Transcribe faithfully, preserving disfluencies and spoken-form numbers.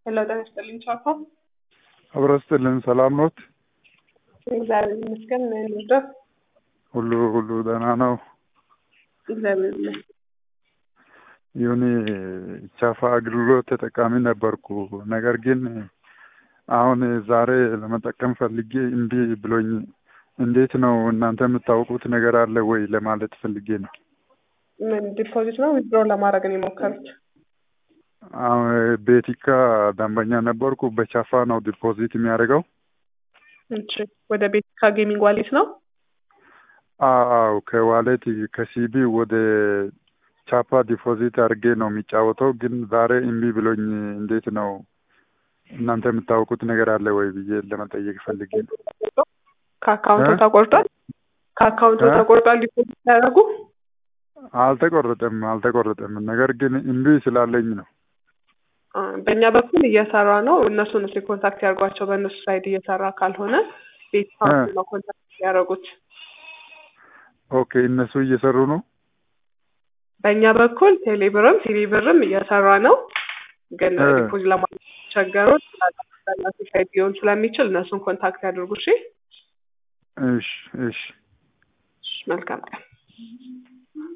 ሄሎ ጤና ይስጥልኝ ቻፓ። አብሮ ይስጥልን። ሰላም ኖት? እግዚአብሔር ይመስገን። ምን ይደረግ? ሁሉ ሁሉ ደህና ነው። እግዚአብሔር ይመስገን። ይሁን ቻፓ አገልግሎት ተጠቃሚ ነበርኩ። ነገር ግን አሁን ዛሬ ለመጠቀም ፈልጌ እምቢ ብሎኝ እንዴት ነው እናንተ የምታውቁት ነገር አለ ወይ ለማለት ፈልጌ ነው። ምን ዲፖዚት ነው ዊዝድሮ ለማድረግ ነው የሞከሩት? አሁን ቤቲካ ደንበኛ ነበርኩ። በቻፓ ነው ዲፖዚት የሚያደርገው። እሺ፣ ወደ ቤቲካ ጌሚንግ ዋሌት ነው? አዎ፣ ከዋሌት ከሲቢ ወደ ቻፓ ዲፖዚት አድርጌ ነው የሚጫወተው። ግን ዛሬ እምቢ ብሎኝ እንዴት ነው እናንተ የምታውቁት ነገር አለ ወይ ብዬ ለመጠየቅ ፈልጌ ነው። ከአካውንቱ ተቆርጧል? ከአካውንቱ ተቆርጧል ዲፖዚት ያደርጉ? አልተቆረጠም አልተቆረጠም። ነገር ግን እምቢ ስላለኝ ነው። በእኛ በኩል እየሰራ ነው። እነሱን እስኪ ኮንታክት ያርጓቸው። በእነሱ ሳይድ እየሰራ ካልሆነ ቤት ነው ኮንታክት ያደርጉት። ኦኬ፣ እነሱ እየሰሩ ነው። በእኛ በኩል ቴሌብርም ሲቢብርም እየሰራ ነው። ግን ዲፖዚት ለማድረግ ቸገሩት ስለላሱ ሳይድ ሊሆን ስለሚችል እነሱን ኮንታክት ያድርጉ። እሺ እሺ እሺ። መልካም ቀን።